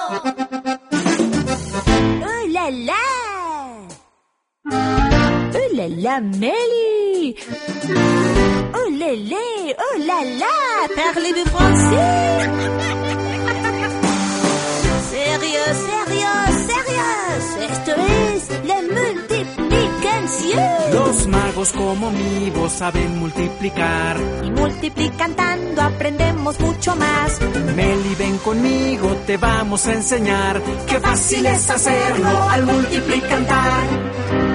¡Oh, la, la! ¡Oh, la, la, Mélie! ¡Oh, lélé! ¡Oh, la, la! Parlez-vous français? Sérieux, sérieux, sérieux. Esto es la multiplicación. Los magos como mi voz saben multiplicar. Y multiplicando aprendemos mucho más. Meli, ven conmigo, te vamos a enseñar. Qué fácil es hacerlo al multiplicar.